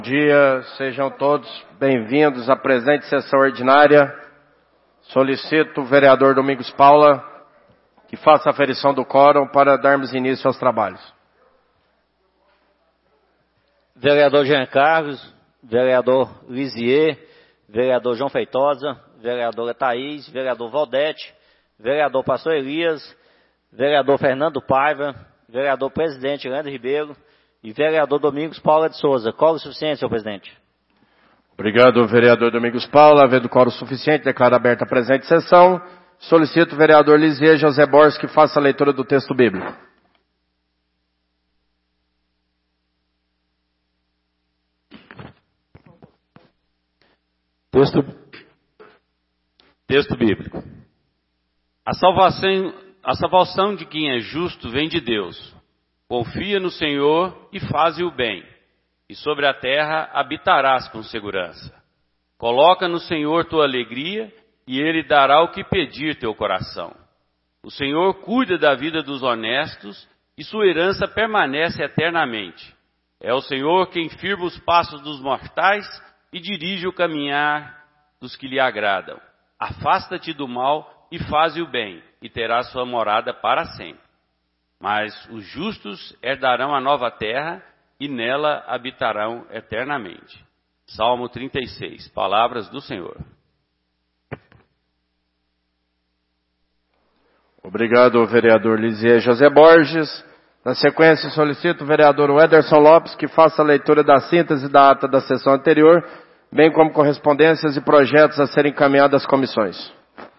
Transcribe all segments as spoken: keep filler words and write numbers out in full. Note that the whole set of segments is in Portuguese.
Bom dia, sejam todos bem-vindos à presente sessão ordinária. Solicito o vereador Domingos Paula que faça a aferição do quórum para darmos início aos trabalhos. Vereador Jean Carlos, vereador Lisier, vereador João Feitosa, vereadora Thaís, vereador Valdete, vereador Pastor Elias, vereador Fernando Paiva, vereador presidente Leandro Ribeiro e vereador Domingos Paula de Souza. Quórum suficiente, senhor presidente. Obrigado, vereador Domingos Paula. Havendo quórum suficiente, declaro aberta a presente sessão. Solicito o vereador Lisier José Borges que faça a leitura do texto bíblico. Texto, texto bíblico. A salvação, a salvação de quem é justo vem de Deus. Confia no Senhor e faze o bem, e sobre a terra habitarás com segurança. Coloca no Senhor tua alegria, e Ele dará o que pedir teu coração. O Senhor cuida da vida dos honestos, e sua herança permanece eternamente. É o Senhor quem firma os passos dos mortais e dirige o caminhar dos que lhe agradam. Afasta-te do mal e faze o bem, e terás sua morada para sempre. Mas os justos herdarão a nova terra e nela habitarão eternamente. Salmo trinta e seis, palavras do Senhor. Obrigado, vereador Lisier José Borges. Na sequência, solicito o vereador Wederson Lopes que faça a leitura da síntese da ata da sessão anterior, bem como correspondências e projetos a serem encaminhados às comissões.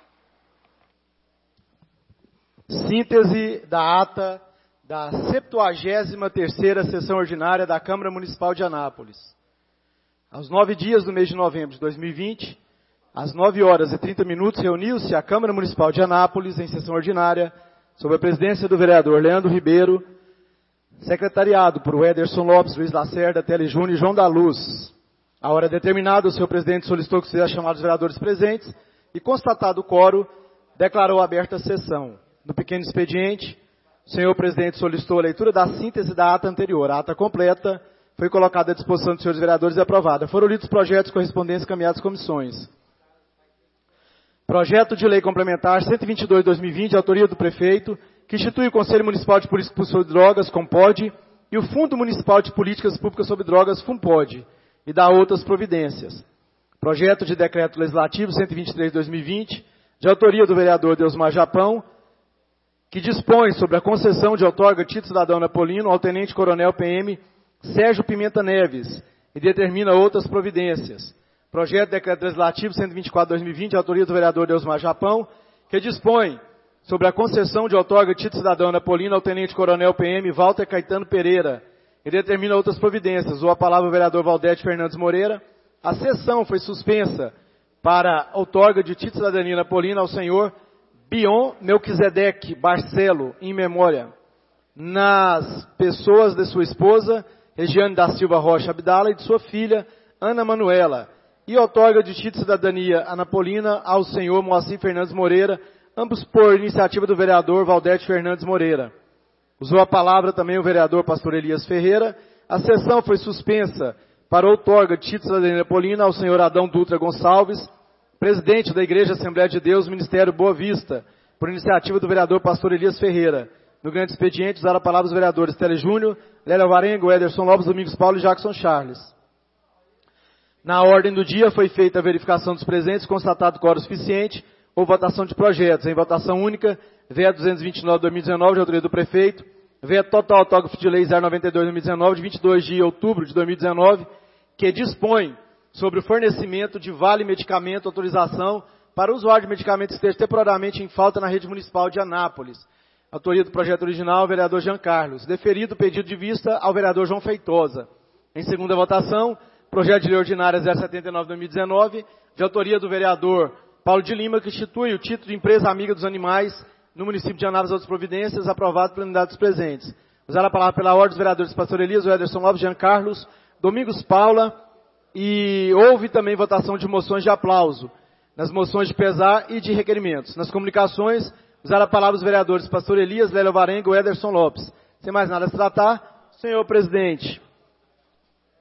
Síntese da ata da septuagésima terceira sessão ordinária da Câmara Municipal de Anápolis. Aos nove dias do mês de novembro de dois mil e vinte, às nove horas e trinta minutos, reuniu-se a Câmara Municipal de Anápolis em sessão ordinária, sob a presidência do vereador Leandro Ribeiro, secretariado por Wederson Lopes, Luiz Lacerda, Tele Júnior e João da Luz. A hora determinada, o senhor presidente solicitou que sejam chamados os vereadores presentes e, constatado o quórum, declarou aberta a sessão. No pequeno expediente, o senhor presidente solicitou a leitura da síntese da ata anterior. A ata completa foi colocada à disposição dos senhores vereadores e aprovada. Foram lidos projetos correspondentes encaminhados às comissões. Projeto de lei complementar cento e vinte e dois de dois mil e vinte, de autoria do prefeito, que institui o Conselho Municipal de Política sobre Drogas, COMPOD, e o Fundo Municipal de Políticas Públicas sobre Drogas, FUNPOD, e dá outras providências. Projeto de decreto legislativo cento e vinte e três de dois mil e vinte, de autoria do vereador Deusmar Japão, que dispõe sobre a concessão de outorga título cidadão napolino ao tenente-coronel P M Sérgio Pimenta Neves e determina outras providências. Projeto de decreto legislativo cento e vinte e quatro de dois mil e vinte, de autoria do vereador Deusmar Japão, que dispõe sobre a concessão de outorga título cidadão napolino ao tenente-coronel P M Walter Caetano Pereira e determina outras providências. Ou a palavra o vereador Valdete Fernandes Moreira. A sessão foi suspensa para outorga de título de cidadania napolina ao senhor Bion Melquisedeque Barcelo, em memória, nas pessoas de sua esposa, Regiane da Silva Rocha Abdala, e de sua filha, Ana Manuela, e outorga de título de cidadania anapolina ao senhor Moacir Fernandes Moreira, ambos por iniciativa do vereador Valdete Fernandes Moreira. Usou a palavra também o vereador Pastor Elias Ferreira. A sessão foi suspensa para outorga de título de cidadania anapolina ao senhor Adão Dutra Gonçalves, presidente da Igreja Assembleia de Deus, Ministério Boa Vista, por iniciativa do vereador Pastor Elias Ferreira. No grande expediente, usaram a palavra os vereadores Tele Júnior, Lélia Varengo, Ederson Lopes, Domingos Paulo e Jackson Charles. Na ordem do dia foi feita a verificação dos presentes, constatado quórum suficiente, ou votação de projetos. Em votação única, V E duzentos e vinte e nove de dois mil e dezenove, de autoria do prefeito, V E total autógrafo de lei zero noventa e dois de dois mil e dezenove, de vinte e dois de outubro de dois mil e dezenove, que dispõe sobre o fornecimento de vale medicamento, autorização para o usuário de medicamentos que esteja temporariamente em falta na rede municipal de Anápolis. Autoria do projeto original, vereador Jean Carlos. Deferido o pedido de vista ao vereador João Feitosa. Em segunda votação, projeto de lei ordinária zero setenta e nove de dois mil e dezenove, de autoria do vereador Paulo de Lima, que institui o título de empresa amiga dos animais no município de Anápolis e outras providências, aprovado pela unidade dos presentes. Usar a palavra pela ordem dos vereadores Pastor Elias, Ederson Lopes, Jean Carlos, Domingos Paula, e houve também votação de moções de aplauso, nas moções de pesar e de requerimentos. Nas comunicações, usar a palavra os vereadores Pastor Elias, Lélia Varengo e Ederson Lopes. Sem mais nada a se tratar, senhor presidente,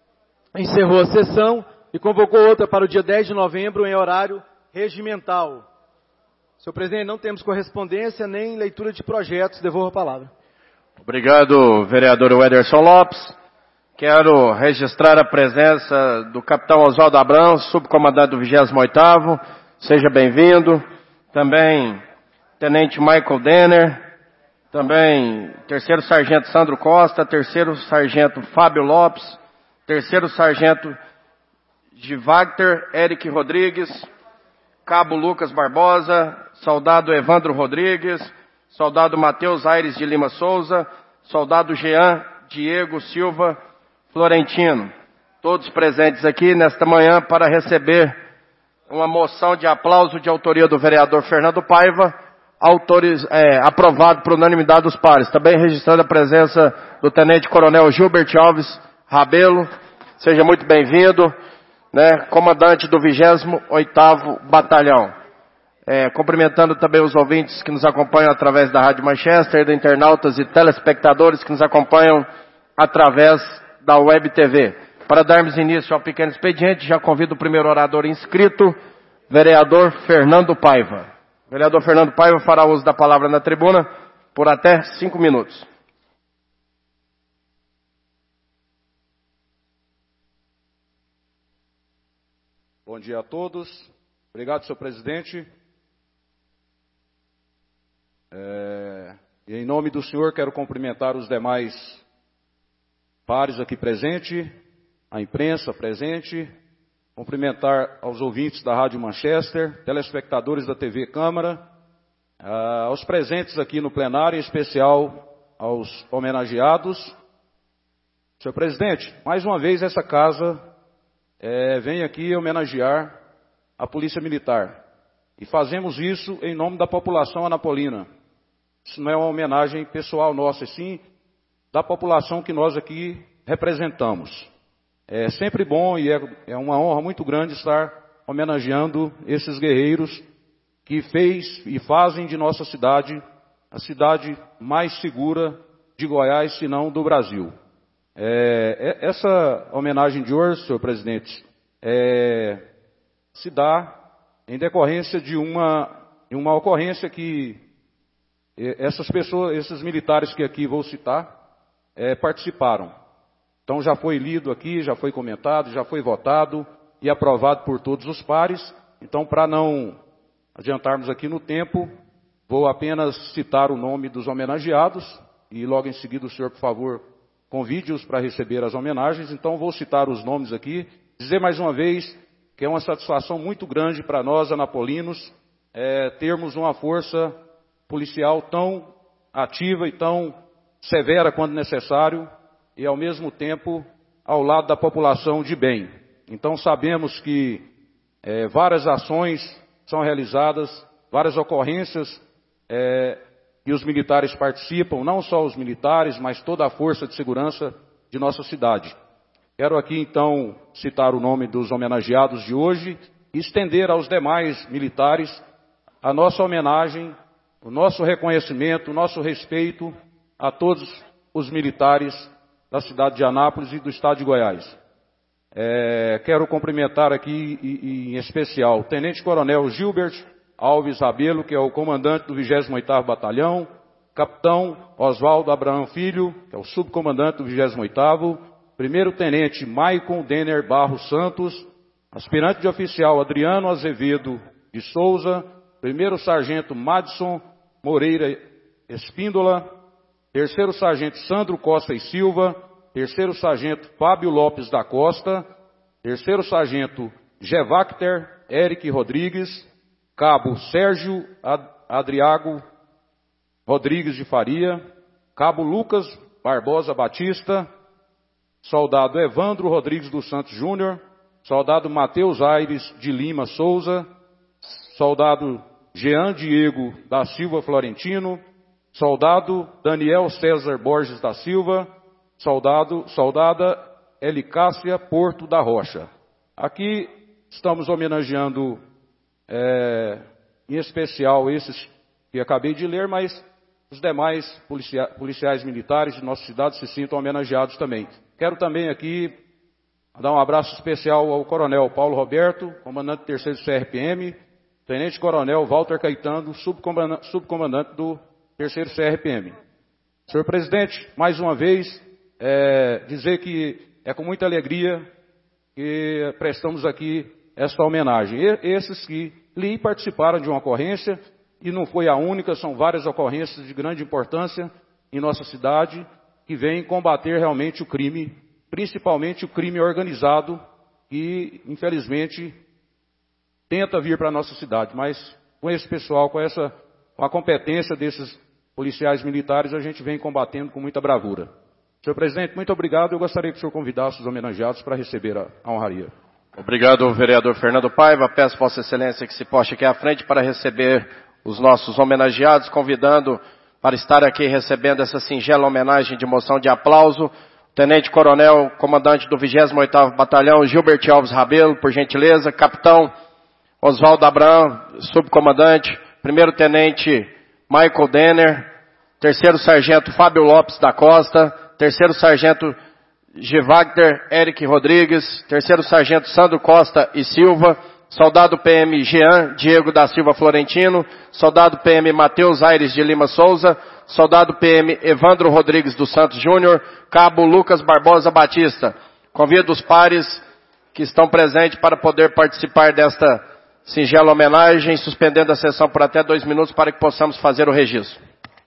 encerrou a sessão e convocou outra para o dia dez de novembro em horário regimental. Senhor presidente, não temos correspondência nem leitura de projetos. Devolvo a palavra. Obrigado, vereador Ederson Lopes. Quero registrar a presença do capitão Oswaldo Abrão, subcomandante do vigésimo oitavo. Seja bem-vindo. Também tenente Michael Denner. Também terceiro sargento Sandro Costa, terceiro sargento Fábio Lopes, terceiro sargento Givagter Eric Rodrigues, cabo Lucas Barbosa, soldado Evandro Rodrigues, soldado Matheus Aires de Lima Souza, soldado Jean Diego Silva Florentino. Todos presentes aqui nesta manhã para receber uma moção de aplauso de autoria do vereador Fernando Paiva, autoriz, é, aprovado por unanimidade dos pares. Também registrando a presença do Tenente Coronel Gilbert Alves Rabelo. Seja muito bem-vindo, né, comandante do vigésimo oitavo Batalhão. É, cumprimentando também os ouvintes que nos acompanham através da Rádio Manchester, de internautas e telespectadores que nos acompanham através da Web T V. Para darmos início ao pequeno expediente, já convido o primeiro orador inscrito, vereador Fernando Paiva. O vereador Fernando Paiva fará uso da palavra na tribuna por até cinco minutos. Bom dia a todos. Obrigado, senhor presidente. É, e em nome do senhor, quero cumprimentar os demais pares aqui presentes, a imprensa presente, cumprimentar aos ouvintes da Rádio Manchester, telespectadores da T V Câmara, uh, aos presentes aqui no plenário, em especial aos homenageados. Senhor presidente, mais uma vez essa casa é, vem aqui homenagear a Polícia Militar. E fazemos isso em nome da população anapolina. Isso não é uma homenagem pessoal nossa, sim da população que nós aqui representamos. É sempre bom e é, é uma honra muito grande estar homenageando esses guerreiros que fez e fazem de nossa cidade a cidade mais segura de Goiás, se não do Brasil. É, é, essa homenagem de hoje, senhor presidente, é, se dá em decorrência de uma, uma ocorrência que essas pessoas, esses militares que aqui vou citar, é, participaram. Então já foi lido aqui, já foi comentado, já foi votado e aprovado por todos os pares. Então, para não adiantarmos aqui no tempo, vou apenas citar o nome dos homenageados e logo em seguida o senhor, por favor, convide-os para receber as homenagens. Então, vou citar os nomes aqui, dizer mais uma vez que é uma satisfação muito grande para nós, anapolinos, é, termos uma força policial tão ativa e tão severa quando necessário, e ao mesmo tempo ao lado da população de bem. Então sabemos que é, várias ações são realizadas, várias ocorrências, é, e os militares participam, não só os militares, mas toda a força de segurança de nossa cidade. Quero aqui então citar o nome dos homenageados de hoje e estender aos demais militares a nossa homenagem, o nosso reconhecimento, o nosso respeito a todos os militares da cidade de Anápolis e do estado de Goiás. É, quero cumprimentar aqui, e, e, em especial, o Tenente Coronel Gilbert Alves Rabelo, que é o comandante do vigésimo oitavo Batalhão, Capitão Oswaldo Abrão Filho, que é o subcomandante do vigésimo oitavo, Primeiro Tenente Maicon Denner Barros Santos, aspirante de oficial Adriano Azevedo de Souza, Primeiro Sargento Madison Moreira Espíndola, Terceiro Sargento Sandro Costa e Silva, Terceiro Sargento Fábio Lopes da Costa, Terceiro Sargento Gevacter Eric Rodrigues, Cabo Sérgio Ad Adriago Rodrigues de Faria, Cabo Lucas Barbosa Batista, Soldado Evandro Rodrigues dos Santos Júnior, Soldado Matheus Aires de Lima Souza, Soldado Jean Diego da Silva Florentino, Soldado Daniel César Borges da Silva, Soldado, Soldada Elicácia Porto da Rocha. Aqui estamos homenageando, é, em especial esses que acabei de ler, mas os demais policia, policiais militares de nossa cidade se sintam homenageados também. Quero também aqui Dar um abraço especial ao Coronel Paulo Roberto, comandante do terceiro C R P M, Tenente Coronel Walter Caetano, subcomandante, subcomandante do terceiro C R P M. Senhor Presidente, mais uma vez, é, dizer que é com muita alegria que prestamos aqui esta homenagem. E, esses que lhe participaram de uma ocorrência, e não foi a única, são várias ocorrências de grande importância em nossa cidade, que vêm combater realmente o crime, principalmente o crime organizado, que infelizmente tenta vir para a nossa cidade. Mas com esse pessoal, com, essa, com a competência desses policiais militares, a gente vem combatendo com muita bravura. Senhor Presidente, muito obrigado. Eu gostaria que o senhor convidasse os homenageados para receber a, a honraria. Obrigado, vereador Fernando Paiva. Peço Vossa Excelência que se poste aqui à frente para receber os nossos homenageados, convidando para estar aqui recebendo essa singela homenagem de moção de aplauso, Tenente Coronel, comandante do vigésimo oitavo Batalhão, Gilbert Alves Rabelo, por gentileza, Capitão Oswaldo Abrão, subcomandante, Primeiro Tenente Michael Denner, Terceiro Sargento Fábio Lopes da Costa, Terceiro Sargento Givagter Eric Rodrigues, Terceiro Sargento Sandro Costa e Silva, Soldado P M Jean Diego da Silva Florentino, Soldado P M Matheus Aires de Lima Souza, Soldado P M Evandro Rodrigues dos Santos Júnior, Cabo Lucas Barbosa Batista. Convido os pares que estão presentes para poder participar desta singela homenagem, suspendendo a sessão por até dois minutos para que possamos fazer o registro.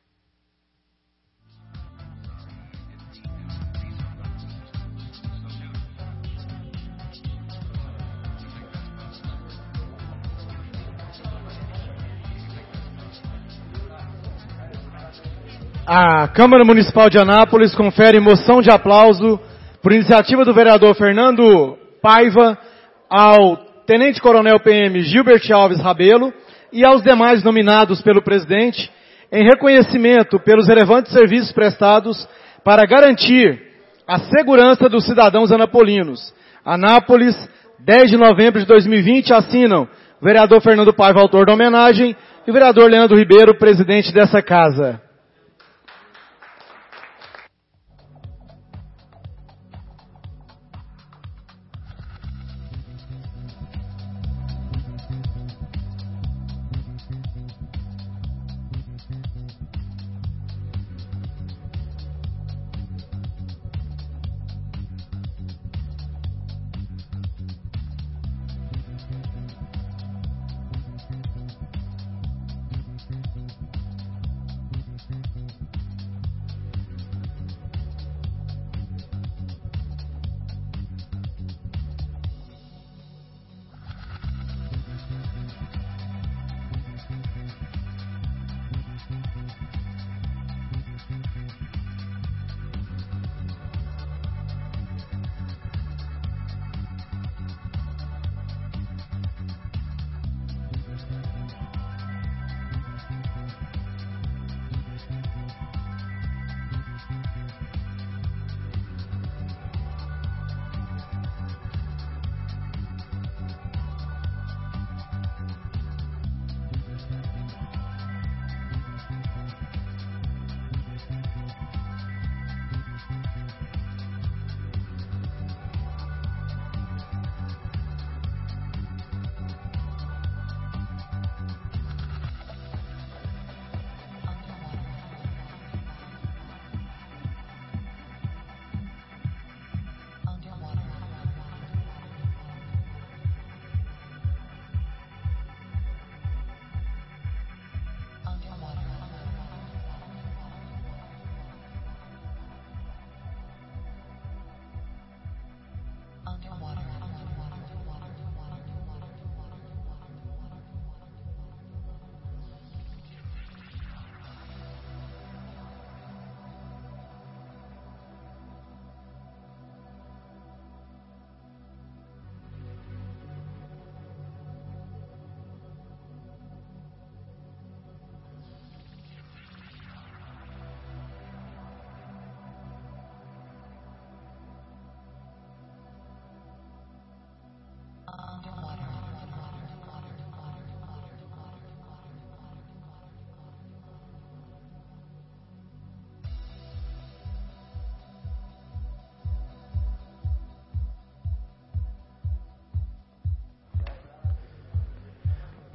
A Câmara Municipal de Anápolis confere moção de aplauso por iniciativa do vereador Fernando Paiva ao Tenente Coronel P M Gilbert Alves Rabelo e aos demais nominados pelo presidente em reconhecimento pelos relevantes serviços prestados para garantir a segurança dos cidadãos anapolinos. Anápolis, dez de novembro de dois mil e vinte, assinam o vereador Fernando Paiva, autor da homenagem, e o vereador Leandro Ribeiro, presidente dessa casa.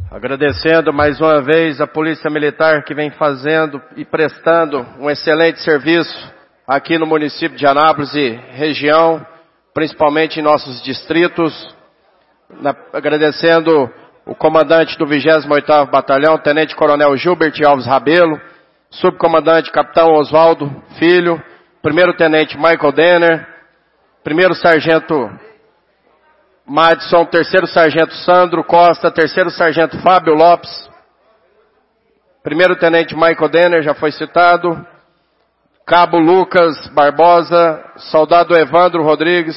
Agradecendo mais uma vez a Polícia Militar que vem fazendo e prestando um excelente serviço aqui no município de Anápolis e região, principalmente em nossos distritos. Na, agradecendo o comandante do vigésimo oitavo Batalhão, Tenente Coronel Gilbert Alves Rabelo, subcomandante Capitão Oswaldo Filho, primeiro Tenente Michael Denner, primeiro Sargento Madison, terceiro Sargento Sandro Costa, terceiro Sargento Fábio Lopes, primeiro Tenente Michael Denner, já foi citado, Cabo Lucas Barbosa, Soldado Evandro Rodrigues,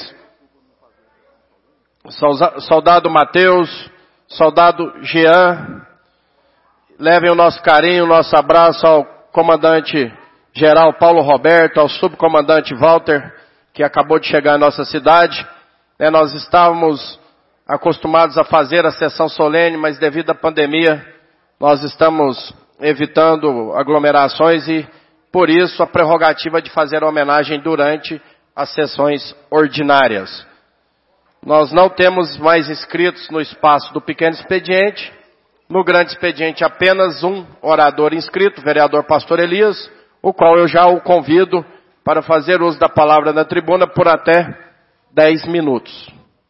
Soldado Matheus, Soldado Jean. Levem o nosso carinho, o nosso abraço ao Comandante Geral Paulo Roberto, ao Subcomandante Walter, que acabou de chegar à nossa cidade. É, nós estávamos acostumados a fazer a sessão solene, mas devido à pandemia, nós estamos evitando aglomerações e, por isso, a prerrogativa de fazer a homenagem durante as sessões ordinárias. Nós não temos mais inscritos no espaço do pequeno expediente. No grande expediente, apenas um orador inscrito, o vereador Pastor Elias, o qual eu já o convido para fazer uso da palavra na tribuna por até dez minutos.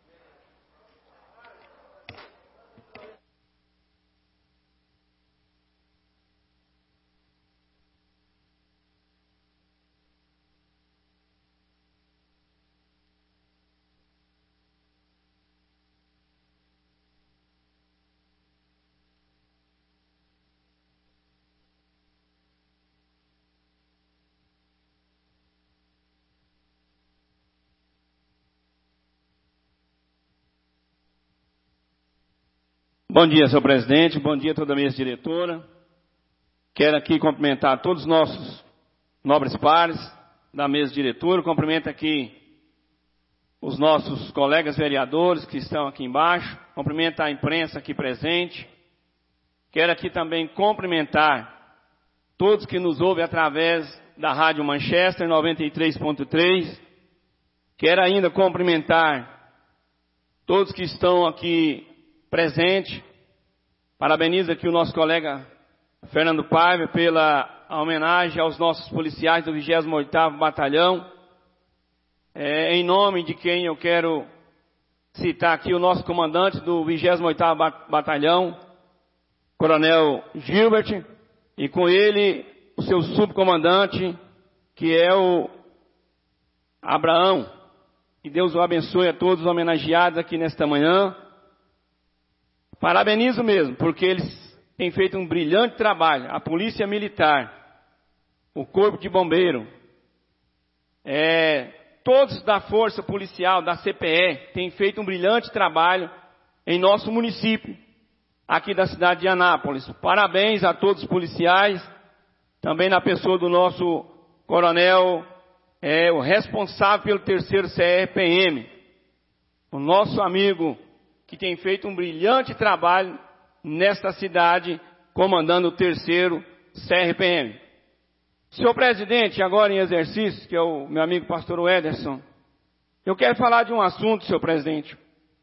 Bom dia, senhor presidente. Bom dia a toda a mesa diretora. Quero aqui cumprimentar todos os nossos nobres pares da mesa diretora. Cumprimento aqui os nossos colegas vereadores que estão aqui embaixo. Cumprimento a imprensa aqui presente. Quero aqui também cumprimentar todos que nos ouvem através da Rádio Manchester noventa e três ponto três. Quero ainda cumprimentar todos que estão aqui presente. Parabenizo aqui o nosso colega Fernando Paiva pela homenagem aos nossos policiais do vigésimo oitavo Batalhão. É, em nome de quem eu quero citar aqui o nosso comandante do vigésimo oitavo Batalhão, Coronel Gilbert, e com ele o seu subcomandante, que é o Abraão. Que Deus o abençoe a todos os homenageados aqui nesta manhã. Parabenizo mesmo, porque eles têm feito um brilhante trabalho. A Polícia Militar, o Corpo de Bombeiro, é, todos da Força Policial, da C P E, têm feito um brilhante trabalho em nosso município, aqui da cidade de Anápolis. Parabéns a todos os policiais, também na pessoa do nosso coronel, é, o responsável pelo terceiro C R P M, o nosso amigo que tem feito um brilhante trabalho nesta cidade, comandando o terceiro C R P M. Senhor presidente, agora em exercício, que é o meu amigo pastor Ederson, eu quero falar de um assunto, senhor presidente.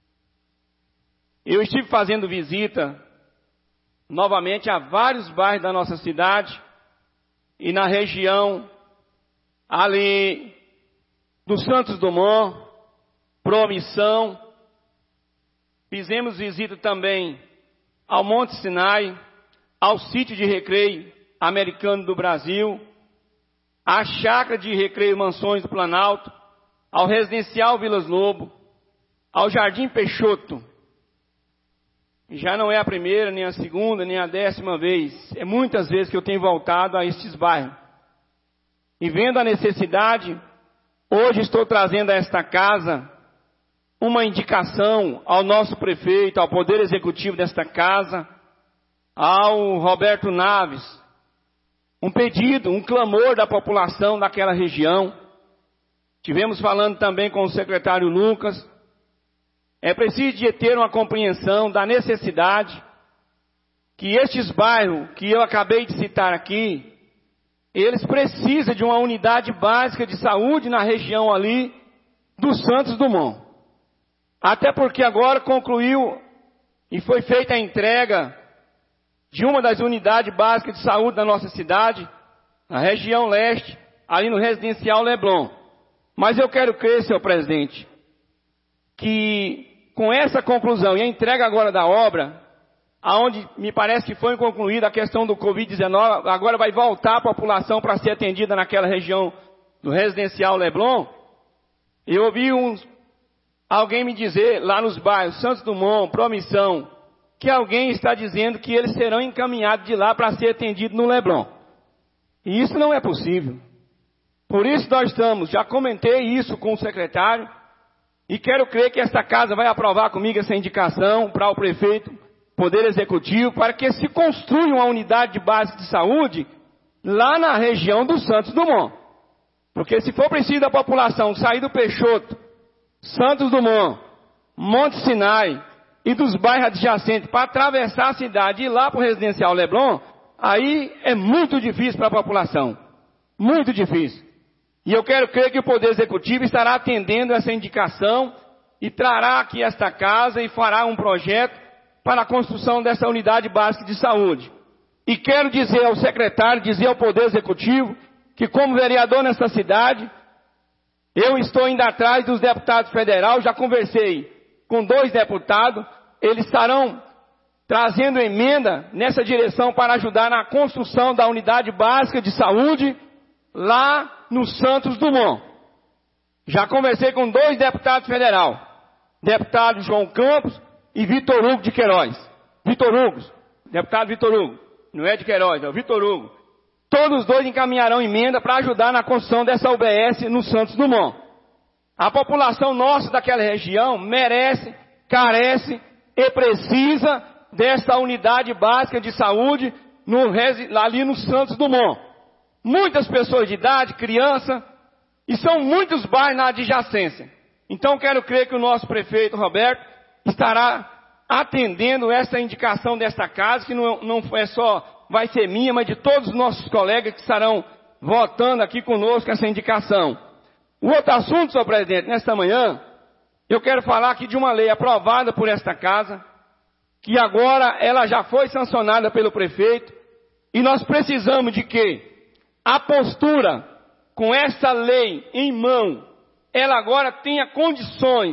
Eu estive fazendo visita novamente a vários bairros da nossa cidade e na região ali do Santos Dumont, Promissão. Fizemos visita também ao Monte Sinai, ao sítio de recreio americano do Brasil, à chácara de recreio Mansões do Planalto, ao residencial Vilas Lobo, ao Jardim Peixoto. Já não é a primeira, nem a segunda, nem a décima vez. É muitas vezes que eu tenho voltado a estes bairros. E vendo a necessidade, hoje estou trazendo a esta casa uma indicação ao nosso prefeito, ao Poder Executivo desta casa, ao Roberto Naves, um pedido, um clamor da população daquela região. Tivemos falando também com o secretário Lucas. É preciso de ter uma compreensão da necessidade que estes bairros que eu acabei de citar aqui, eles precisam de uma unidade básica de saúde na região ali do Santos Dumont. Até porque agora concluiu e foi feita a entrega de uma das unidades básicas de saúde da nossa cidade, na região leste, ali no residencial Leblon. Mas eu quero crer, senhor presidente, que com essa conclusão e a entrega agora da obra, aonde me parece que foi concluída a questão do covid dezenove, agora vai voltar a população para ser atendida naquela região do residencial Leblon. Eu ouvi uns, alguém me dizer lá nos bairros Santos Dumont, Promissão, que alguém está dizendo que eles serão encaminhados de lá para ser atendidos no Leblon. E isso não é possível. Por isso nós estamos, já comentei isso com o secretário, e quero crer que esta casa vai aprovar comigo essa indicação para o prefeito, Poder Executivo, para que se construa uma unidade básica de saúde lá na região do Santos Dumont. Porque se for preciso a população sair do Peixoto, Santos Dumont, Monte Sinai e dos bairros adjacentes para atravessar a cidade e ir lá para o residencial Leblon, aí é muito difícil para a população. Muito difícil. E eu quero crer que o Poder Executivo estará atendendo essa indicação e trará aqui esta casa e fará um projeto para a construção dessa unidade básica de saúde. E quero dizer ao secretário, dizer ao Poder Executivo, que como vereador nessa cidade, eu estou indo atrás dos deputados federais, já conversei com dois deputados, eles estarão trazendo emenda nessa direção para ajudar na construção da unidade básica de saúde lá no Santos Dumont. Já conversei com dois deputados federais, deputado João Campos e Vitor Hugo de Queiroz. Vitor Hugo, deputado Vitor Hugo, não é de Queiroz, é o Vitor Hugo. Todos os dois encaminharão emenda para ajudar na construção dessa U B S no Santos Dumont. A população nossa daquela região merece, carece e precisa dessa unidade básica de saúde no, ali no Santos Dumont. Muitas pessoas de idade, criança, e são muitos bairros na adjacência. Então quero crer que o nosso prefeito Roberto estará atendendo essa indicação desta casa, que não, não é só vai ser minha, mas de todos os nossos colegas que estarão votando aqui conosco essa indicação. O outro assunto, senhor presidente, nesta manhã, eu quero falar aqui de uma lei aprovada por esta casa, que agora ela já foi sancionada pelo prefeito, e nós precisamos de que a postura com essa lei em mão, ela agora tenha condições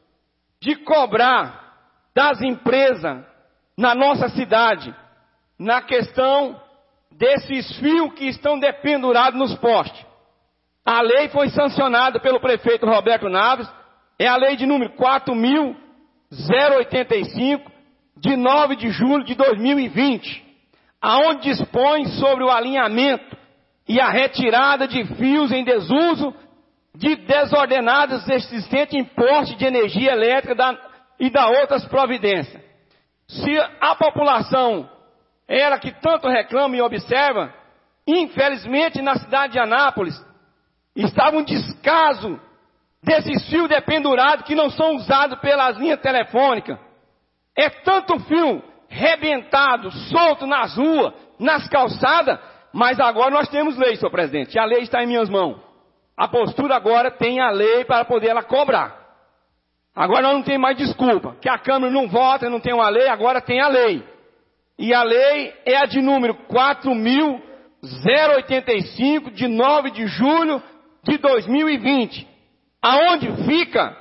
de cobrar das empresas na nossa cidade, na questão desses fios que estão dependurados nos postes. A lei foi sancionada pelo prefeito Roberto Naves, é a lei de número quatro mil oitenta e cinco, de nove de julho de dois mil e vinte, aonde dispõe sobre o alinhamento e a retirada de fios em desuso de desordenados existentes em poste de energia elétrica da, e da outras providências. Se a população, ela que tanto reclama e observa, infelizmente na cidade de Anápolis, estava um descaso desses fios dependurados que não são usados pelas linhas telefônicas. É tanto fio rebentado, solto nas ruas, nas calçadas, mas agora nós temos lei, senhor presidente, e a lei está em minhas mãos. A postura agora tem a lei para poder ela cobrar. Agora nós não temos mais desculpa, que a Câmara não vota, não tem uma lei, agora tem a lei. E a lei é a de número quatro mil oitenta e cinco, de nove de julho de dois mil e vinte, aonde fica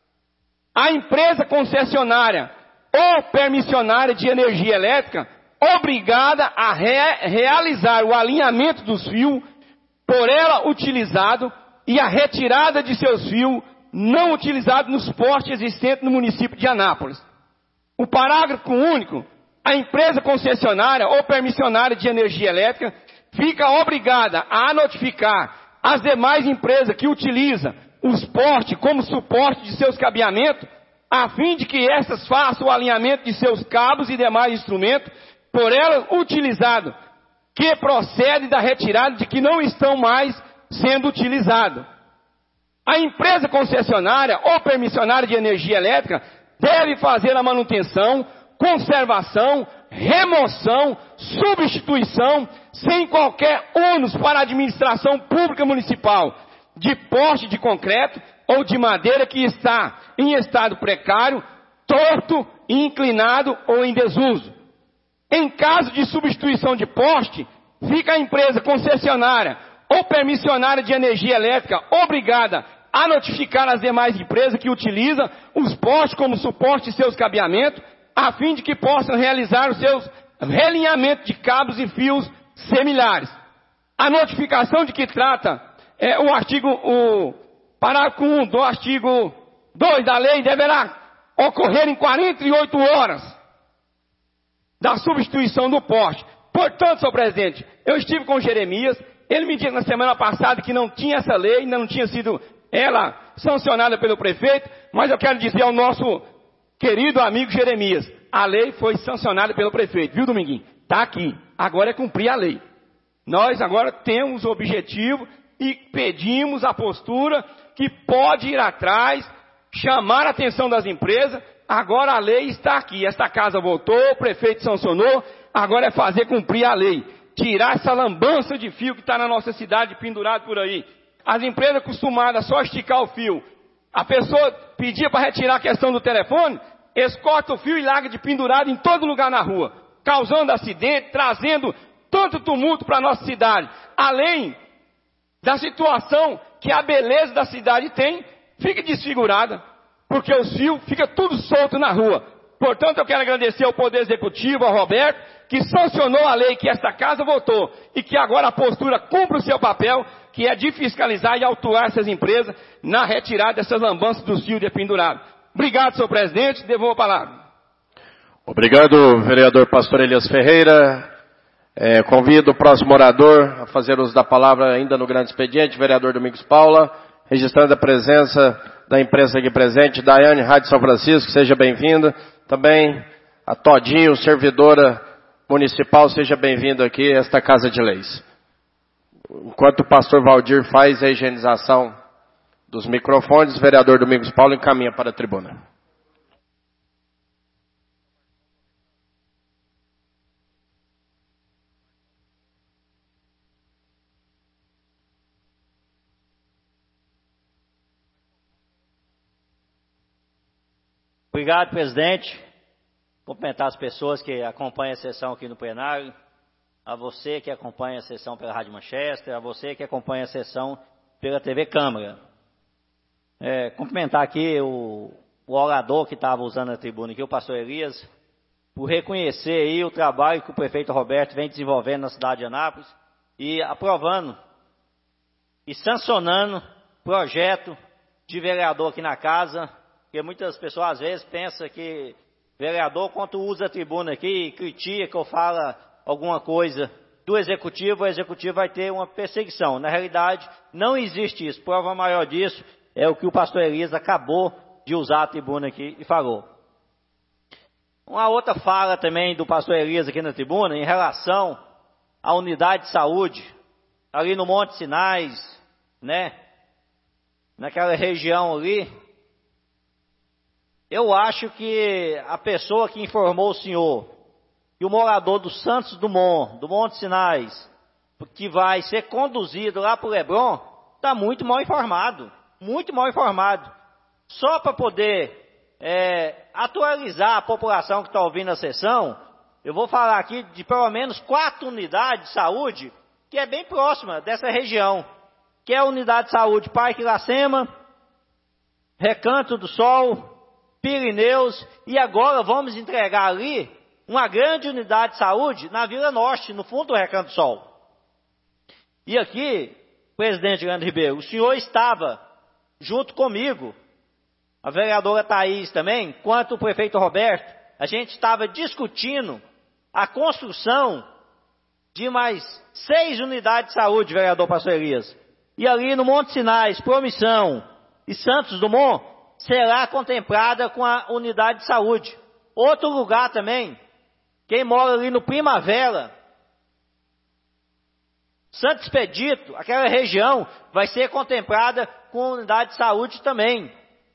a empresa concessionária ou permissionária de energia elétrica obrigada a re realizar o alinhamento dos fios por ela utilizado e a retirada de seus fios não utilizados nos postes existentes no município de Anápolis. O parágrafo único, a empresa concessionária ou permissionária de energia elétrica fica obrigada a notificar as demais empresas que utilizam os postes como suporte de seus cabeamentos, a fim de que essas façam o alinhamento de seus cabos e demais instrumentos por elas utilizados, que procede da retirada de que não estão mais sendo utilizados. A empresa concessionária ou permissionária de energia elétrica deve fazer a manutenção, conservação, remoção, substituição, sem qualquer ônus para a administração pública municipal, de poste de concreto ou de madeira que está em estado precário, torto, inclinado ou em desuso. Em caso de substituição de poste, fica a empresa concessionária ou permissionária de energia elétrica obrigada a notificar as demais empresas que utilizam os postes como suporte de seus cabeamentos, a fim de que possam realizar os seus realinhamentos de cabos e fios similares. A notificação de que trata é, o artigo, o parágrafo um do artigo dois da lei deverá ocorrer em quarenta e oito horas da substituição do poste. Portanto, senhor presidente, eu estive com o Jeremias, ele me disse na semana passada que não tinha essa lei, ainda não tinha sido ela sancionada pelo prefeito, mas eu quero dizer ao nosso querido amigo Jeremias, a lei foi sancionada pelo prefeito, viu, Dominguinho? Está aqui, agora é cumprir a lei. Nós agora temos o objetivo e pedimos a postura que pode ir atrás, chamar a atenção das empresas. Agora a lei está aqui, esta casa voltou, o prefeito sancionou, agora é fazer cumprir a lei. Tirar essa lambança de fio que está na nossa cidade pendurado por aí. As empresas acostumadas só a esticar o fio. A pessoa pedia para retirar a questão do telefone, eles cortam o fio e largam de pendurado em todo lugar na rua, causando acidente, trazendo tanto tumulto para a nossa cidade. Além da situação que a beleza da cidade tem, fica desfigurada, porque os fios ficam tudo solto na rua. Portanto, eu quero agradecer ao Poder Executivo, ao Roberto, que sancionou a lei que esta casa votou, e que agora a postura cumpre o seu papel, que é de fiscalizar e autuar essas empresas na retirada dessas lambanças dos fios de pendurado. Obrigado, senhor presidente, devolvo a palavra. Obrigado, vereador Pastor Elias Ferreira. É, convido o próximo orador a fazer uso da palavra ainda no grande expediente, vereador Domingos Paula, registrando a presença da imprensa aqui presente, Daiane, Rádio São Francisco, seja bem-vinda. Também a Todinho, servidora municipal, seja bem-vindo aqui a esta Casa de Leis. Enquanto o pastor Valdir faz a higienização dos microfones, o vereador Domingos Paulo encaminha para a tribuna. Obrigado, presidente. Cumprimentar as pessoas que acompanham a sessão aqui no plenário, a você que acompanha a sessão pela Rádio Manchester, a você que acompanha a sessão pela T V Câmara. É, cumprimentar aqui o, o orador que estava usando a tribuna aqui, o pastor Elias, por reconhecer aí o trabalho que o prefeito Roberto vem desenvolvendo na cidade de Anápolis e aprovando e sancionando projeto de vereador aqui na casa, porque muitas pessoas às vezes pensam que vereador, quando usa a tribuna aqui, critica ou fala alguma coisa do executivo, o executivo vai ter uma perseguição. Na realidade, não existe isso. Prova maior disso é o que o pastor Elias acabou de usar a tribuna aqui e falou. Uma outra fala também do pastor Elias aqui na tribuna, em relação à unidade de saúde, ali no Monte Sinais, né, naquela região ali. Eu acho que a pessoa que informou o senhor, que o morador do Santos Dumont, do Monte Sinais, que vai ser conduzido lá para o Leblon, está muito mal informado, muito mal informado. Só para poder é, atualizar a população que está ouvindo a sessão, eu vou falar aqui de pelo menos quatro unidades de saúde, que é bem próxima dessa região, que é a unidade de saúde Parque Iracema, Recanto do Sol, Pirineus, e agora vamos entregar ali uma grande unidade de saúde na Vila Norte, no fundo do Recanto do Sol. E aqui, presidente Leandro Ribeiro, o senhor estava junto comigo, a vereadora Thaís também, quanto o prefeito Roberto, a gente estava discutindo a construção de mais seis unidades de saúde, vereador Pastor Elias. E ali no Monte Sinais, Promissão e Santos Dumont, será contemplada com a unidade de saúde. Outro lugar também, quem mora ali no Primavera, Santo Expedito, aquela região, vai ser contemplada com a unidade de saúde também.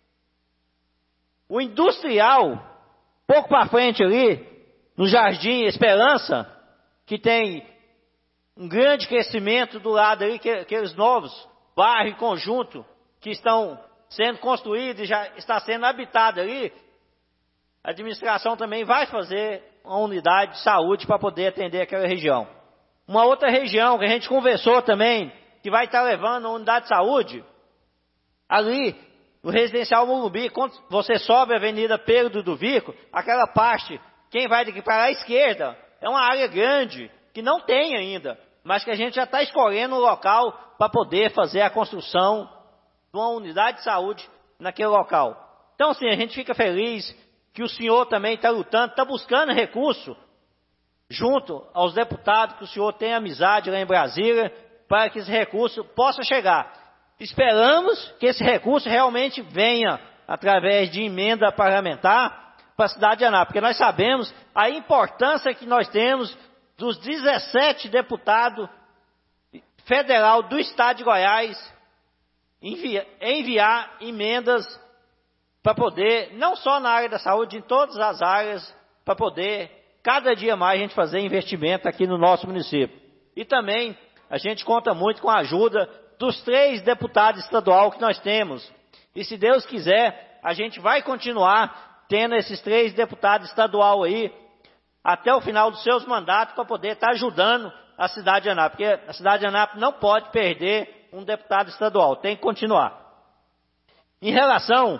O Industrial, pouco para frente ali, no Jardim Esperança, que tem um grande crescimento do lado ali, que, aqueles novos bairros e conjunto que estão sendo construído e já está sendo habitado ali, a administração também vai fazer uma unidade de saúde para poder atender aquela região. Uma outra região que a gente conversou também, que vai estar levando uma unidade de saúde, ali no residencial Morumbi, quando você sobe a Avenida Pedro do Vico, aquela parte, quem vai daqui para a esquerda, é uma área grande, que não tem ainda, mas que a gente já está escolhendo o local para poder fazer a construção de uma unidade de saúde naquele local. Então, assim, a gente fica feliz que o senhor também está lutando, está buscando recurso, junto aos deputados, que o senhor tem amizade lá em Brasília, para que esse recurso possa chegar. Esperamos que esse recurso realmente venha através de emenda parlamentar para a cidade de Anápolis, porque nós sabemos a importância que nós temos dos dezessete deputados federal do estado de Goiás enviar, enviar emendas para poder, não só na área da saúde, em todas as áreas, para poder, cada dia mais, a gente fazer investimento aqui no nosso município. E também, a gente conta muito com a ajuda dos três deputados estaduais que nós temos. E se Deus quiser, a gente vai continuar tendo esses três deputados estaduais aí, até o final dos seus mandatos, para poder estar ajudando a cidade de Anápolis. Porque a cidade de Anápolis não pode perder um deputado estadual, tem que continuar. Em relação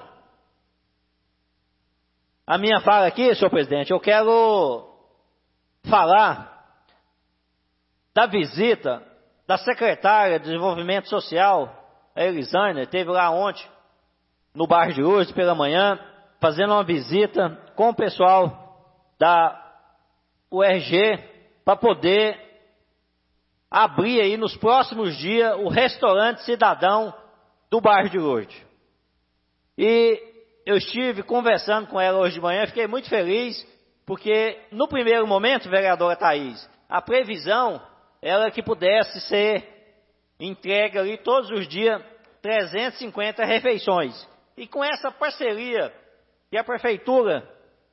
à minha fala aqui, senhor presidente, eu quero falar da visita da secretária de Desenvolvimento Social, a Elisânia, esteve lá ontem, no bairro de hoje, pela manhã, fazendo uma visita com o pessoal da U R G, para poder abrir aí nos próximos dias o restaurante cidadão do bairro de Lourdes. E eu estive conversando com ela hoje de manhã, fiquei muito feliz, porque no primeiro momento, vereadora Thaís, a previsão era que pudesse ser entregue ali todos os dias trezentas e cinquenta refeições. E com essa parceria que a prefeitura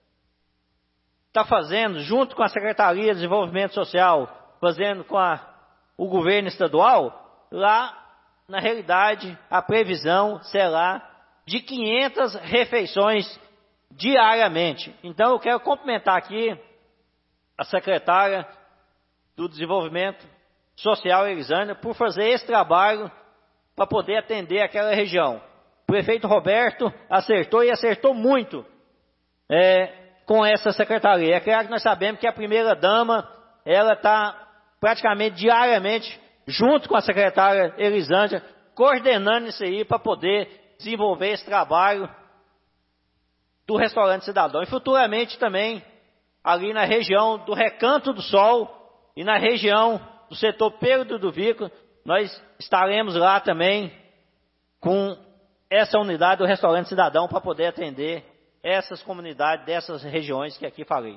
está fazendo, junto com a Secretaria de Desenvolvimento Social, fazendo com a, o governo estadual, lá, na realidade, a previsão será de quinhentas refeições diariamente. Então, eu quero cumprimentar aqui a secretária do Desenvolvimento Social, Elisânia, por fazer esse trabalho para poder atender aquela região. O prefeito Roberto acertou e acertou muito é, com essa secretaria. É claro que nós sabemos que a primeira-dama, ela está praticamente diariamente, junto com a secretária Elisânia, coordenando isso aí para poder desenvolver esse trabalho do restaurante cidadão. E futuramente também, ali na região do Recanto do Sol e na região do setor Pedro do Vico, nós estaremos lá também com essa unidade do restaurante cidadão para poder atender essas comunidades dessas regiões que aqui falei.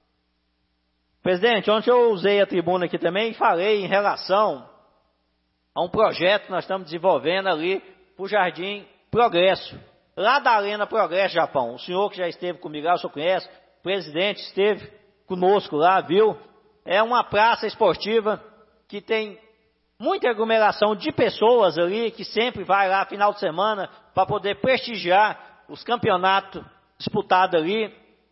Presidente, ontem eu usei a tribuna aqui também e falei em relação a um projeto que nós estamos desenvolvendo ali para o Jardim Progresso, lá da Arena Progresso, Japão. O senhor que já esteve comigo lá, o senhor conhece, o presidente esteve conosco lá, viu? É uma praça esportiva que tem muita aglomeração de pessoas ali, que sempre vai lá final de semana para poder prestigiar os campeonatos disputados ali.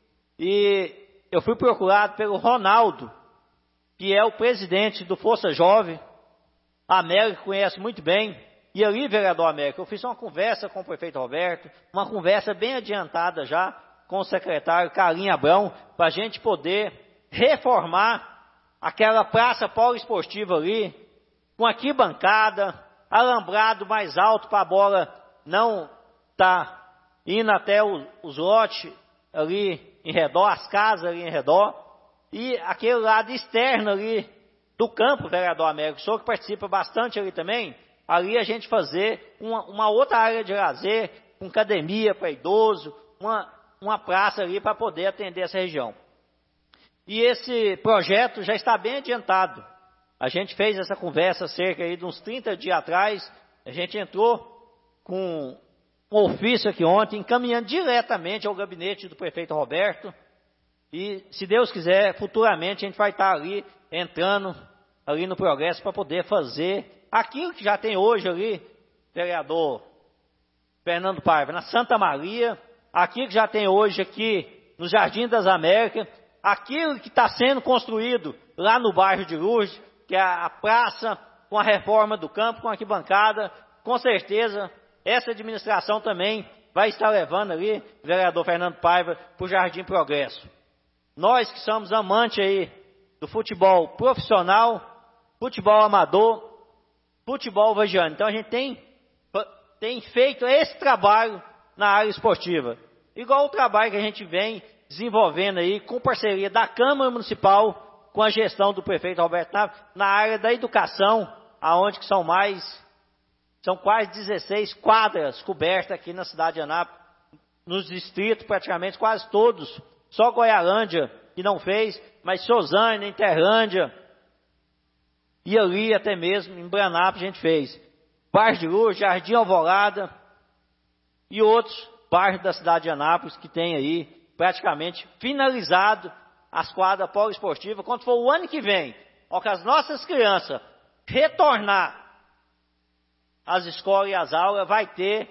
E eu fui procurado pelo Ronaldo, que é o presidente do Força Jovem, a América conhece muito bem. E ali, vereador América, eu fiz uma conversa com o prefeito Roberto, uma conversa bem adiantada já com o secretário Carlinhos Abrão, para a gente poder reformar aquela praça poliesportiva ali, com arquibancada, alambrado mais alto para a bola não estar tá indo até os, os lotes ali em redor, as casas ali em redor, e aquele lado externo ali do campo, vereador Américo, o senhor que participa bastante ali também, ali a gente fazer uma, uma outra área de lazer, com academia para idoso, uma, uma praça ali para poder atender essa região. E esse projeto já está bem adiantado. A gente fez essa conversa cerca aí de uns trinta dias atrás, a gente entrou com um ofício aqui ontem, encaminhando diretamente ao gabinete do prefeito Roberto, e se Deus quiser, futuramente a gente vai estar ali, entrando ali no Progresso para poder fazer aquilo que já tem hoje ali, vereador Fernando Paiva, na Santa Maria, aquilo que já tem hoje aqui no Jardim das Américas, aquilo que está sendo construído lá no bairro de Lourdes, que é a praça, com a reforma do campo, com a arquibancada, com certeza essa administração também vai estar levando ali, vereador Fernando Paiva, para o Jardim Progresso. Nós que somos amantes aí do futebol profissional, futebol amador, futebol vagiano. Então a gente tem, tem feito esse trabalho na área esportiva. Igual o trabalho que a gente vem desenvolvendo aí com parceria da Câmara Municipal com a gestão do prefeito Roberto Naves na área da educação, aonde que são mais, são quase dezesseis quadras cobertas aqui na cidade de Anápolis, nos distritos praticamente quase todos, só Goialândia que não fez, mas Sozânia, Interlândia, e ali até mesmo em Branápolis a gente fez. Bairro de Lourdes, Jardim Alvorada e outros bairros da cidade de Anápolis que tem aí praticamente finalizado as quadras poliesportivas. Quando for o ano que vem, ó, que as nossas crianças retornar às escolas e às aulas, vai ter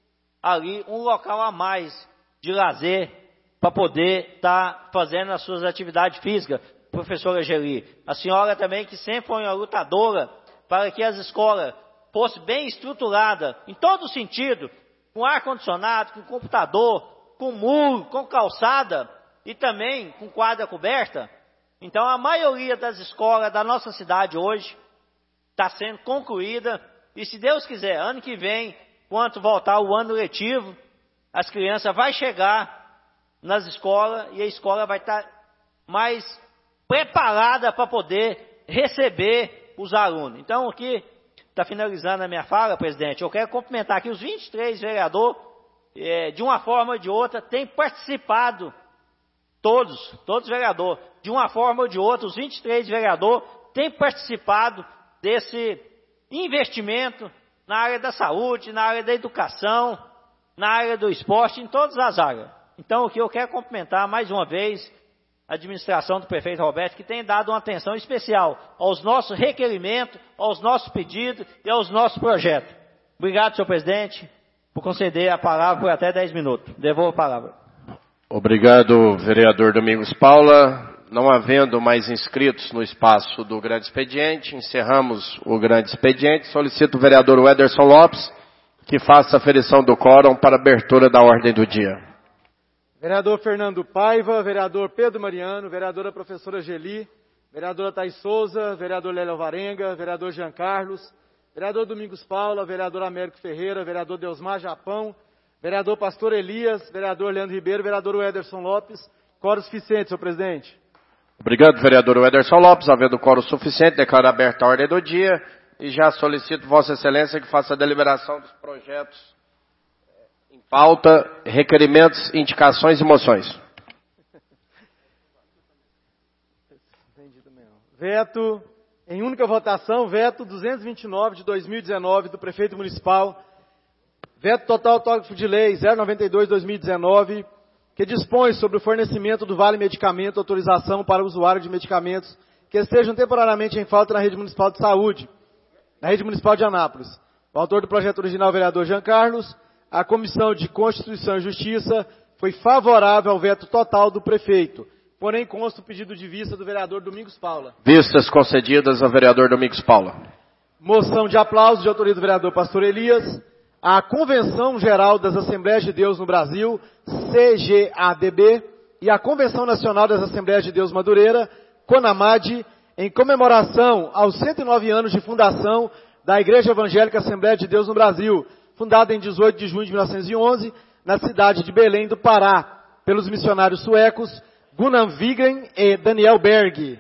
ali um local a mais de lazer para poder estar tá fazendo as suas atividades físicas. Professora Geli, a senhora também que sempre foi uma lutadora para que as escolas fossem bem estruturadas, em todo sentido, com ar-condicionado, com computador, com muro, com calçada e também com quadra coberta. Então a maioria das escolas da nossa cidade hoje está sendo concluída e se Deus quiser, ano que vem, quando voltar o ano letivo, as crianças vão chegar nas escolas e a escola vai estar mais preparada para poder receber os alunos. Então aqui, está finalizando a minha fala, presidente, eu quero cumprimentar aqui os vinte e três vereadores, é, de uma forma ou de outra, têm participado, todos, todos os vereadores, de uma forma ou de outra, os vinte e três vereadores têm participado desse investimento na área da saúde, na área da educação, na área do esporte, em todas as áreas. Então aqui eu quero cumprimentar mais uma vez a administração do prefeito Roberto, que tem dado uma atenção especial aos nossos requerimentos, aos nossos pedidos e aos nossos projetos. Obrigado, senhor presidente, por conceder a palavra por até dez minutos. Devolvo a palavra. Obrigado, vereador Domingos Paula. Não havendo mais inscritos no espaço do grande expediente, encerramos o grande expediente. Solicito o vereador Ederson Lopes que faça a aferição do quórum para abertura da ordem do dia. Vereador Fernando Paiva, vereador Pedro Mariano, vereadora professora Geli, vereadora Thaís Souza, vereador Lélia Alvarenga, vereador Jean Carlos, vereador Domingos Paula, vereador Américo Ferreira, vereador Deusmar Japão, vereador Pastor Elias, vereador Leandro Ribeiro, vereador Ederson Lopes. Quórum suficiente, senhor presidente. Obrigado, vereador Ederson Lopes. Havendo quórum suficiente, declaro aberta a ordem do dia e já solicito Vossa Excelência que faça a deliberação dos projetos em pauta, requerimentos, indicações e moções. Veto, em única votação, veto duzentos e vinte e nove de dois mil e dezenove do prefeito municipal. Veto total autógrafo de lei zero noventa e dois de dois mil e dezenove, que dispõe sobre o fornecimento do Vale Medicamento, autorização para o usuário de medicamentos que estejam temporariamente em falta na rede municipal de saúde, na rede municipal de Anápolis. O autor do projeto original, o vereador Jean Carlos. A Comissão de Constituição e Justiça foi favorável ao veto total do prefeito, porém consta o pedido de vista do vereador Domingos Paula. Vistas concedidas ao vereador Domingos Paula. Moção de aplauso de autoria do vereador Pastor Elias. A Convenção Geral das Assembleias de Deus no Brasil, C G A D B, e a Convenção Nacional das Assembleias de Deus Madureira, CONAMAD, em comemoração aos cento e nove anos de fundação da Igreja Evangélica Assembleia de Deus no Brasil, fundada em dezoito de junho de mil novecentos e onze, na cidade de Belém do Pará, pelos missionários suecos Gunnar Wigren e Daniel Berg.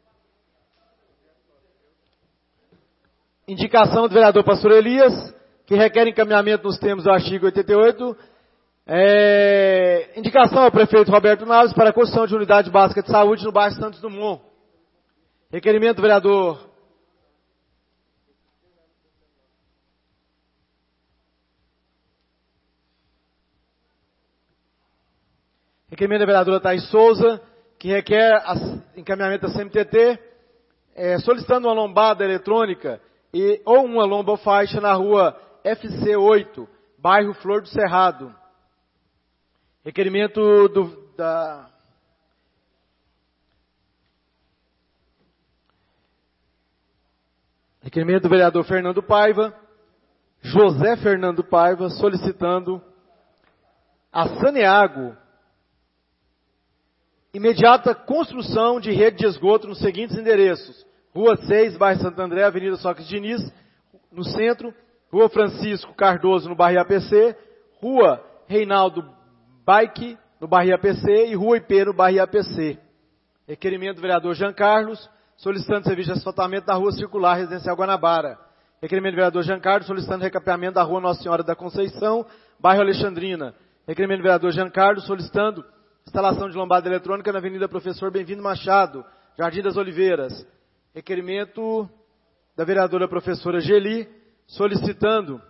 Indicação do vereador Pastor Elias, que requer encaminhamento nos termos do artigo oitenta e oito. É, indicação ao prefeito Roberto Naves para a construção de unidade básica de saúde no bairro Santos Dumont. Requerimento do vereador Requerimento da vereadora Thaís Souza, que requer encaminhamento da C M T T, é, solicitando uma lombada eletrônica e, ou uma lomba ou faixa na rua F C oito, bairro Flor do Cerrado. Requerimento do da... Requerimento do vereador Fernando Paiva, José Fernando Paiva, solicitando a Saneago imediata construção de rede de esgoto nos seguintes endereços: Rua seis, bairro Santo André, Avenida Sócrates Diniz, no centro, Rua Francisco Cardoso, no bairro A P C, Rua Reinaldo Baique, no bairro A P C, e Rua I P, no bairro A P C. Requerimento do vereador Jean Carlos, solicitando serviço de asfaltamento da Rua Circular Residencial Guanabara. Requerimento do vereador Jean Carlos, solicitando recapeamento da Rua Nossa Senhora da Conceição, bairro Alexandrina. Requerimento do vereador Jean Carlos, solicitando instalação de lombada eletrônica na Avenida Professor Bem-vindo Machado, Jardim das Oliveiras. Requerimento da vereadora professora Geli, solicitando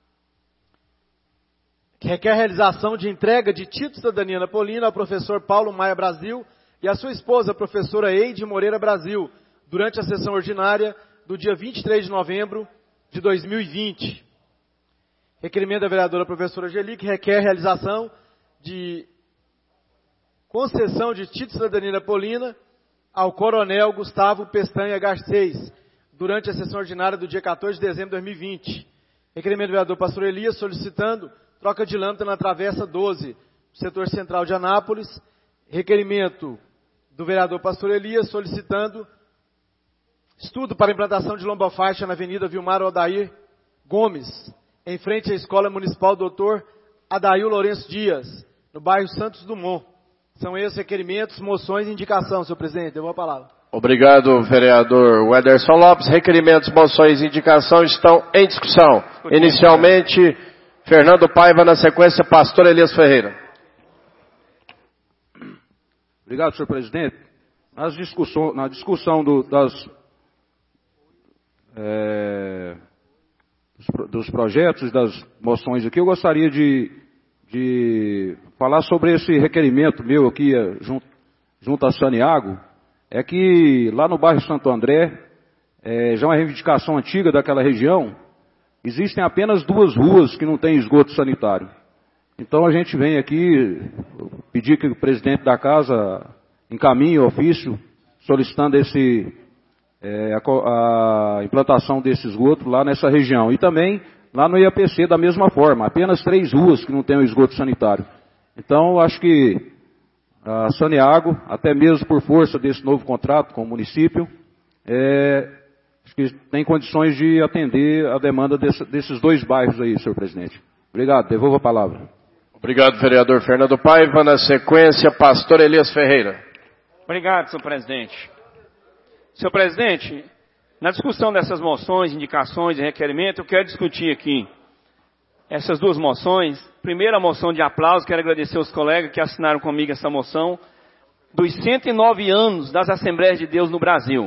que requer a realização de entrega de título de cidadania napolina ao professor Paulo Maia Brasil e à sua esposa, a professora Eide Moreira Brasil, durante a sessão ordinária do dia vinte e três de novembro de dois mil e vinte. Requerimento da vereadora professora Geli, que requer a realização de concessão de título de cidadania napolina ao coronel Gustavo Pestanha Garcês, durante a sessão ordinária do dia quatorze de dezembro de dois mil e vinte. Requerimento do vereador Pastor Elias, solicitando troca de lâmpada na Travessa doze, do setor central de Anápolis. Requerimento do vereador Pastor Elias, solicitando estudo para implantação de lomba-faixa na Avenida Vilmar Odair Gomes, em frente à Escola Municipal doutor Adail Lourenço Dias, no bairro Santos Dumont. São esses requerimentos, moções e indicação, senhor presidente. Devo a palavra. Obrigado, vereador Ederson Lopes. Requerimentos, moções e indicação estão em discussão. Inicialmente, Fernando Paiva, na sequência, pastor Elias Ferreira. Obrigado, senhor presidente. Nas discussão, na discussão do, das, é, dos, dos projetos, das moções aqui, eu gostaria de, de falar sobre esse requerimento meu aqui, junto, junto a Saneago. É que lá no bairro Santo André, é, já é uma reivindicação antiga daquela região, existem apenas duas ruas que não têm esgoto sanitário. Então a gente vem aqui pedir que o presidente da casa encaminhe o ofício solicitando esse, é, a, a implantação desse esgoto lá nessa região. E também lá no I A P C da mesma forma, apenas três ruas que não têm o esgoto sanitário. Então eu acho que a Saneago, até mesmo por força desse novo contrato com o município, é, acho que tem condições de atender a demanda desse, desses dois bairros aí, senhor presidente. Obrigado, devolvo a palavra. Obrigado, vereador Fernando Paiva. Na sequência, pastor Elias Ferreira. Obrigado, senhor presidente. Senhor presidente, na discussão dessas moções, indicações e requerimentos, eu quero discutir aqui essas duas moções. Primeiro, a moção de aplauso. Quero agradecer aos colegas que assinaram comigo essa moção dos cento e nove anos das Assembleias de Deus no Brasil.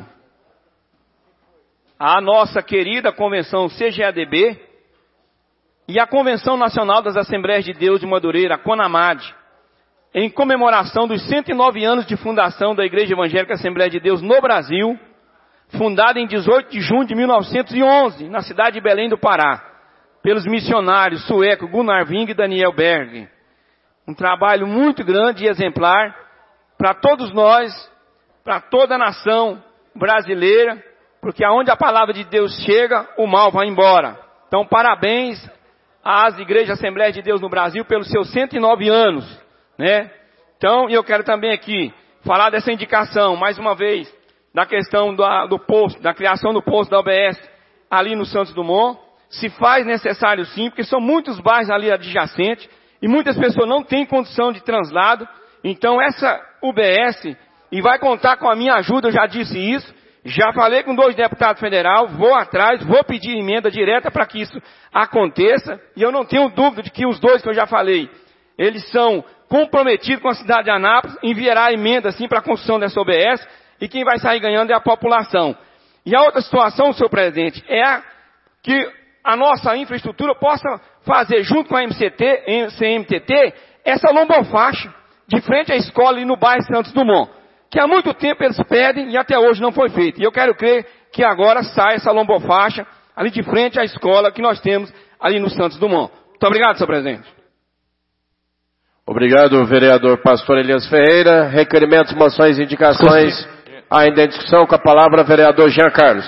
A nossa querida Convenção C G A D B e a Convenção Nacional das Assembleias de Deus de Madureira, a CONAMAD, em comemoração dos cento e nove anos de fundação da Igreja Evangélica Assembleia de Deus no Brasil, fundada em dezoito de junho de mil novecentos e onze, na cidade de Belém do Pará, pelos missionários suecos Gunnar Wing e Daniel Berg. Um trabalho muito grande e exemplar para todos nós, para toda a nação brasileira, porque aonde a palavra de Deus chega, o mal vai embora. Então, parabéns às Igrejas Assembleias de Deus no Brasil pelos seus cento e nove anos, né? Então, eu quero também aqui falar dessa indicação, mais uma vez, da questão do, do posto, da criação do posto da O B S ali no Santos Dumont. Se faz necessário sim, porque são muitos bairros ali adjacentes e muitas pessoas não têm condição de translado. Então essa U B S, e vai contar com a minha ajuda, eu já disse isso, já falei com dois deputados federais, vou atrás, vou pedir emenda direta para que isso aconteça, e eu não tenho dúvida de que os dois que eu já falei, eles são comprometidos com a cidade de Anápolis, enviará emenda sim para a construção dessa U B S, e quem vai sair ganhando é a população. E a outra situação, senhor presidente, é a que a nossa infraestrutura possa fazer, junto com a M C T, C M T T, essa lombofaixa de frente à escola ali no bairro Santos Dumont, que há muito tempo eles pedem e até hoje não foi feito. E eu quero crer que agora sai essa lombofaixa ali de frente à escola que nós temos ali no Santos Dumont. Muito obrigado, senhor presidente. Obrigado, vereador Pastor Elias Ferreira. Requerimentos, moções e indicações. Ainda em discussão, com a palavra, vereador Jean Carlos.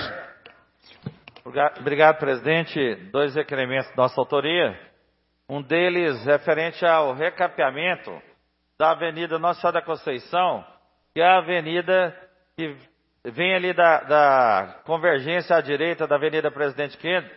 Obrigado, presidente. Dois requerimentos de nossa autoria. Um deles referente ao recapeamento da Avenida Nossa Senhora da Conceição, que é a avenida que vem ali da, da convergência à direita da Avenida Presidente Kennedy,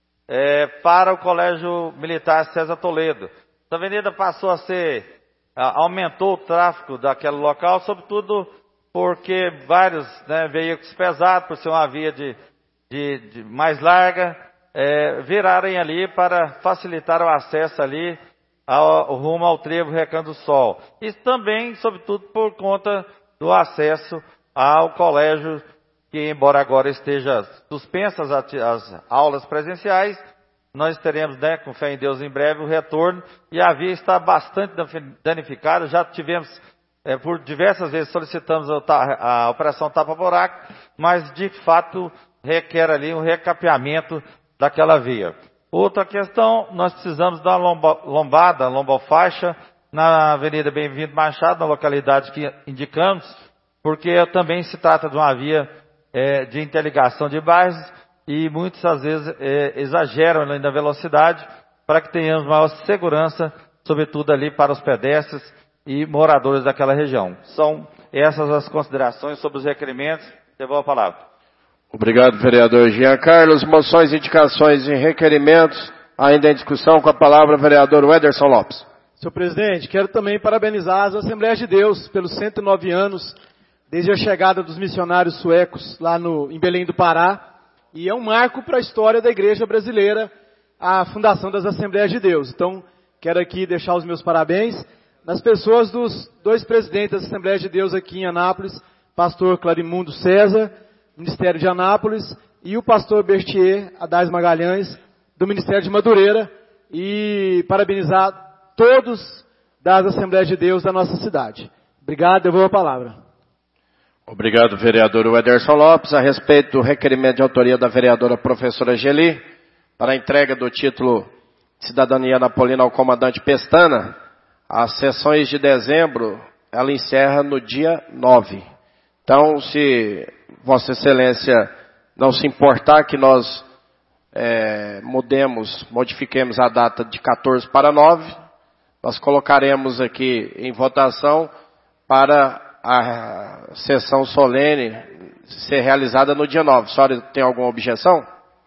é, para o Colégio Militar César Toledo. Essa avenida passou a ser, aumentou o tráfego daquele local, sobretudo porque vários, né, veículos pesados, por ser uma via de, de, de mais larga, é, virarem ali para facilitar o acesso ali ao, rumo ao trevo Recanto do Sol. Isso também, sobretudo, por conta do acesso ao colégio, que embora agora esteja suspensas as, as aulas presenciais, nós teremos, né, com fé em Deus, em breve o retorno, e a via está bastante danificada. Já tivemos, é, por diversas vezes solicitamos a, a operação tapa-buraco, mas de fato requer ali um recapeamento daquela via. Outra questão, nós precisamos dar uma lomba, lombada, lombofaixa, na Avenida Bem-vindo Machado, na localidade que indicamos, porque também se trata de uma via é, de interligação de bairros e muitas às vezes é, exageram além da velocidade para que tenhamos maior segurança, sobretudo ali para os pedestres e moradores daquela região. São essas as considerações sobre os requerimentos. Devolvo a palavra. Obrigado, vereador Jean Carlos. Moções, indicações e requerimentos. Ainda em discussão, com a palavra, vereador Wederson Lopes. Senhor presidente, quero também parabenizar as Assembleias de Deus pelos cento e nove anos, desde a chegada dos missionários suecos lá no, em Belém do Pará. E é um marco para a história da igreja brasileira, a fundação das Assembleias de Deus. Então, quero aqui deixar os meus parabéns nas pessoas dos dois presidentes das Assembleias de Deus aqui em Anápolis, pastor Clarimundo César, Ministério de Anápolis, e o pastor Bertier Adais Magalhães, do Ministério de Madureira, e parabenizar todos das Assembleias de Deus da nossa cidade. Obrigado, devolvo a palavra. Obrigado, vereador Wederson Lopes. A respeito do requerimento de autoria da vereadora professora Geli, para a entrega do título Cidadania Napolina ao comandante Pestana, as sessões de dezembro, ela encerra no dia nove. Então, se Vossa Excelência não se importar que nós é, mudemos, modifiquemos a data de quatorze para nove, nós colocaremos aqui em votação para a sessão solene ser realizada no dia nove. A senhora tem alguma objeção?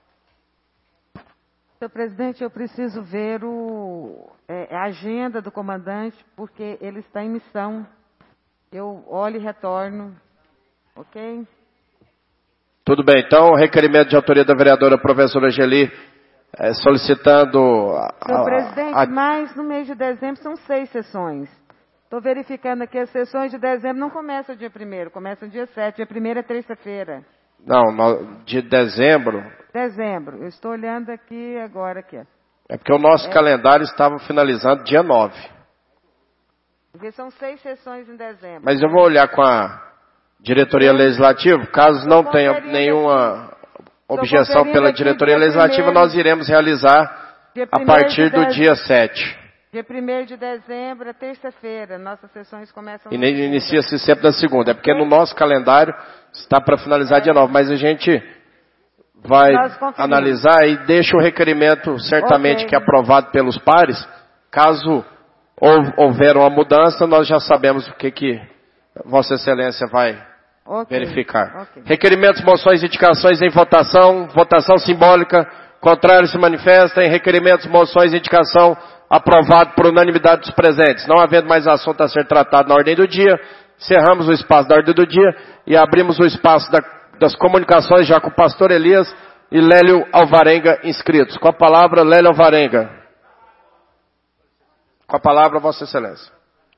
Senhor presidente, eu preciso ver o, é, a agenda do comandante, porque ele está em missão. Eu olho e retorno. Ok? Tudo bem, então, o requerimento de autoria da vereadora professora Geli, é, solicitando... Senhor a, presidente, a... mas no mês de dezembro são seis sessões. Estou verificando aqui, as sessões de dezembro não começam dia primeiro, começam dia sete. Dia primeiro é terça-feira. Não, no, de dezembro... Dezembro, eu estou olhando aqui agora. Aqui. É porque o nosso é. calendário estava finalizando dia nove. Porque são seis sessões em dezembro. Mas eu vou olhar com a diretoria legislativa, caso não tenha nenhuma objeção pela diretoria legislativa, nós iremos realizar a partir do dia sete. Dia primeiro de dezembro, é terça-feira, nossas sessões começam... E inicia-se sempre da segunda, é porque no nosso calendário está para finalizar dia nove, mas a gente vai analisar e deixa o requerimento certamente okay. que é aprovado pelos pares. Caso houver uma mudança, nós já sabemos o que, que Vossa Excelência vai okay. verificar. Okay. Requerimentos, moções e indicações em votação, votação simbólica, contrário se manifesta em requerimentos, moções e indicação aprovado por unanimidade dos presentes. Não havendo mais assunto a ser tratado na ordem do dia, encerramos o espaço da ordem do dia e abrimos o espaço da, das comunicações já com o pastor Elias e Lélio Alvarenga inscritos. Com a palavra, Lélio Alvarenga. Com a palavra, Vossa Excelência.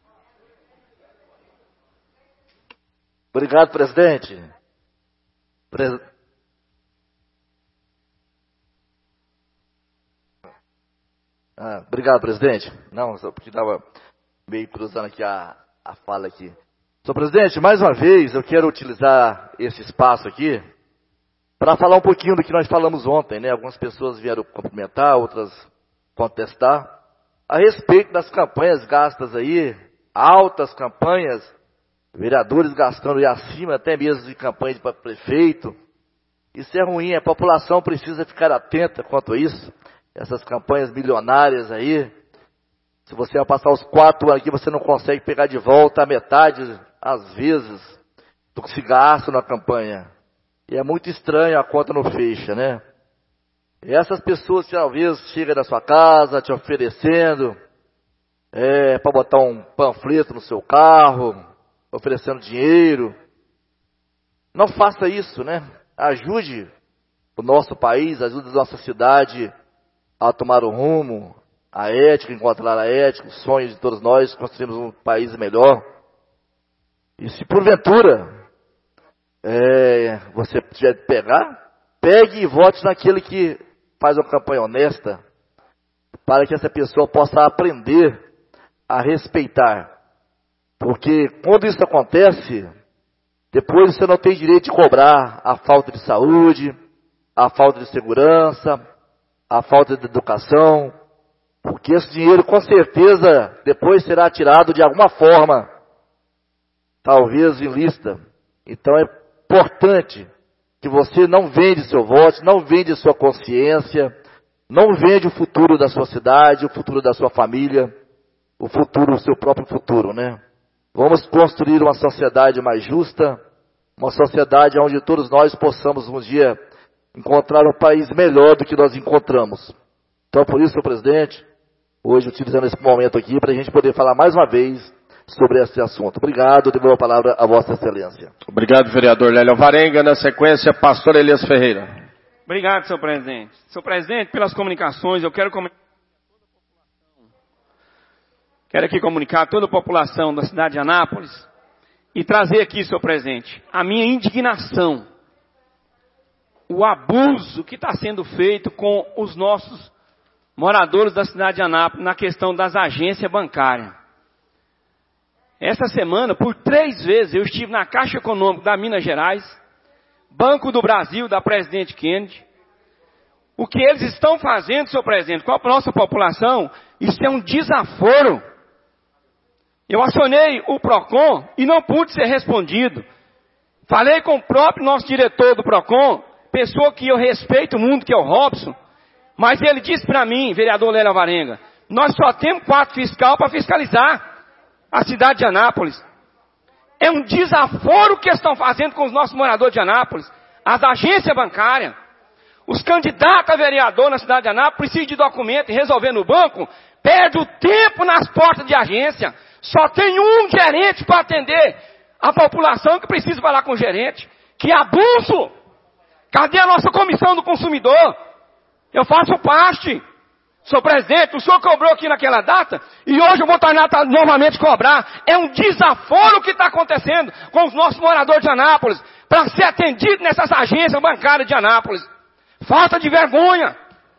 Obrigado, presidente. Pres... Ah, obrigado, presidente. Não, só porque estava meio cruzando aqui a, a fala aqui. Senhor presidente, mais uma vez eu quero utilizar esse espaço aqui para falar um pouquinho do que nós falamos ontem, né? Algumas pessoas vieram cumprimentar, outras contestar. a respeito das campanhas gastas aí, altas campanhas, vereadores gastando aí acima até mesmo de campanha para prefeito. Isso é ruim, a população precisa ficar atenta quanto a isso. Essas campanhas milionárias aí, se você vai passar os quatro anos aqui, você não consegue pegar de volta a metade, às vezes, do que se gasta na campanha. E é muito estranho, a conta não fecha, né? E essas pessoas que talvez chegam na sua casa te oferecendo é, para botar um panfleto no seu carro, oferecendo dinheiro. Não faça isso, né? Ajude o nosso país, ajude a nossa cidade a tomar o rumo, a ética, encontrar a ética, o sonho de todos nós, construirmos um país melhor. E se porventura é, você tiver de pegar, pegue e vote naquele que faz uma campanha honesta, para que essa pessoa possa aprender a respeitar. Porque quando isso acontece, depois você não tem direito de cobrar a falta de saúde, a falta de segurança, a falta de educação, porque esse dinheiro com certeza depois será tirado de alguma forma, talvez ilícita. Então é importante que você não vende seu voto, não vende sua consciência, não vende o futuro da sua cidade, o futuro da sua família, o futuro, o seu próprio futuro, né? Vamos construir uma sociedade mais justa, uma sociedade onde todos nós possamos um dia encontrar um país melhor do que nós encontramos. Então, por isso, senhor presidente, hoje utilizando esse momento aqui para a gente poder falar mais uma vez sobre esse assunto. Obrigado, devolvo a palavra a Vossa Excelência. Obrigado, vereador Lélio Alvarenga. Na sequência, pastor Elias Ferreira. Obrigado, senhor presidente. Senhor presidente, pelas comunicações, eu quero comunicar Quero aqui comunicar a toda a população da cidade de Anápolis e trazer aqui, senhor presidente, a minha indignação, o abuso que está sendo feito com os nossos moradores da cidade de Anápolis na questão das agências bancárias. Essa semana, por três vezes, eu estive na Caixa Econômica da Minas Gerais, Banco do Brasil, da Presidente Kennedy. O que eles estão fazendo, senhor presidente, com a nossa população, isso é um desaforo. Eu acionei o PROCON e não pude ser respondido. Falei com o próprio nosso diretor do PROCON, pessoa que eu respeito muito, que é o Robson, mas ele disse para mim, vereador Lélio Alvarenga, nós só temos quatro fiscal para fiscalizar a cidade de Anápolis. É um desaforo que estão fazendo com os nossos moradores de Anápolis, as agências bancárias. Os candidatos a vereador na cidade de Anápolis precisam de documento e resolver no banco, perde o tempo nas portas de agência. Só tem um gerente para atender a população que precisa falar com o gerente. Que abuso! Cadê a nossa comissão do consumidor? Eu faço parte. Senhor presidente, o senhor cobrou aqui naquela data e hoje eu vou tornar novamente cobrar. É um desaforo que está acontecendo com os nossos moradores de Anápolis para ser atendido nessas agências bancárias de Anápolis. Falta de vergonha.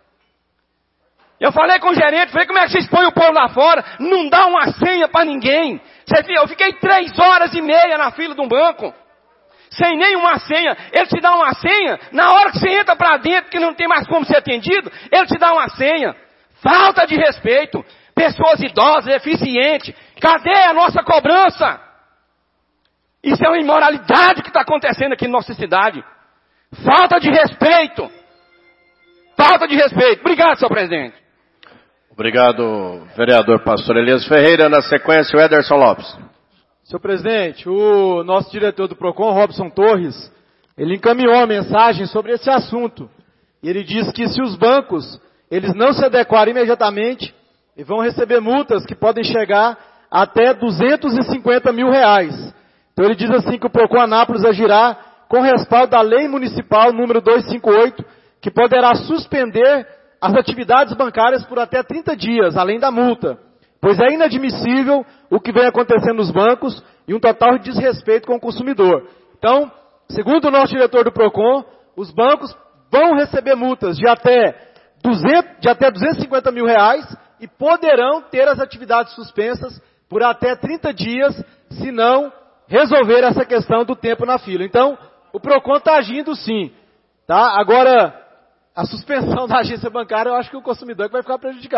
Eu falei com o gerente, falei, como é que vocês põem o povo lá fora? Não dá uma senha para ninguém. Você viu, eu fiquei três horas e meia na fila de um banco, sem nenhuma senha. Ele te dá uma senha, na hora que você entra para dentro, que não tem mais como ser atendido, ele te dá uma senha. Falta de respeito. Pessoas idosas, deficientes. Cadê a nossa cobrança? Isso é uma imoralidade que está acontecendo aqui na nossa cidade. Falta de respeito. Falta de respeito. Obrigado, senhor presidente. Obrigado, vereador pastor Elias Ferreira. Na sequência, o Ederson Lopes. Senhor presidente, o nosso diretor do PROCON, Robson Torres, ele encaminhou uma mensagem sobre esse assunto. E ele diz que se os bancos, eles não se adequarem imediatamente, eles vão receber multas que podem chegar até duzentos e cinquenta mil reais. Então ele diz assim que o PROCON Anápolis agirá com respaldo da Lei Municipal número duzentos e cinquenta e oito, que poderá suspender as atividades bancárias por até trinta dias, além da multa, pois é inadmissível o que vem acontecendo nos bancos e um total desrespeito com o consumidor. Então, segundo o nosso diretor do PROCON, os bancos vão receber multas de até, duzentos, de até duzentos e cinquenta mil reais e poderão ter as atividades suspensas por até trinta dias, se não resolver essa questão do tempo na fila. Então, o PROCON está agindo sim. Tá? Agora, a suspensão da agência bancária, eu acho que o consumidor que vai ficar prejudicado.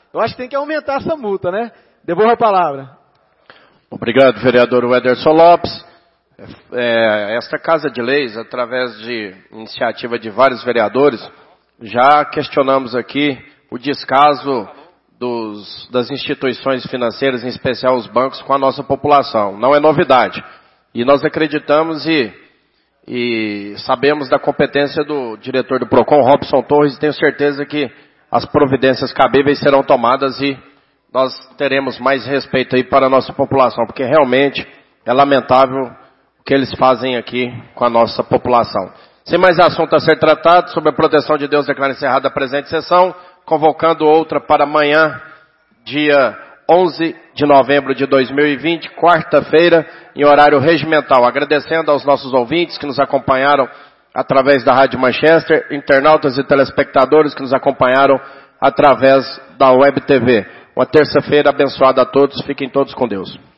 Eu acho que tem que aumentar essa multa, né? Devolvo a palavra. Obrigado, vereador Wederson Lopes. É, esta Casa de Leis, através de iniciativa de vários vereadores, já questionamos aqui o descaso dos, das instituições financeiras, em especial os bancos, com a nossa população. Não é novidade. E nós acreditamos e, e sabemos da competência do diretor do PROCON, Robson Torres, e tenho certeza que as providências cabíveis serão tomadas e nós teremos mais respeito aí para a nossa população, porque realmente é lamentável o que eles fazem aqui com a nossa população. Sem mais assunto a ser tratado, sobre a proteção de Deus, declaro encerrada a presente sessão, convocando outra para amanhã, dia onze de novembro de dois mil e vinte, quarta-feira, em horário regimental. Agradecendo aos nossos ouvintes que nos acompanharam através da Rádio Manchester, internautas e telespectadores que nos acompanharam através da Web T V. Uma terça-feira abençoada a todos. Fiquem todos com Deus.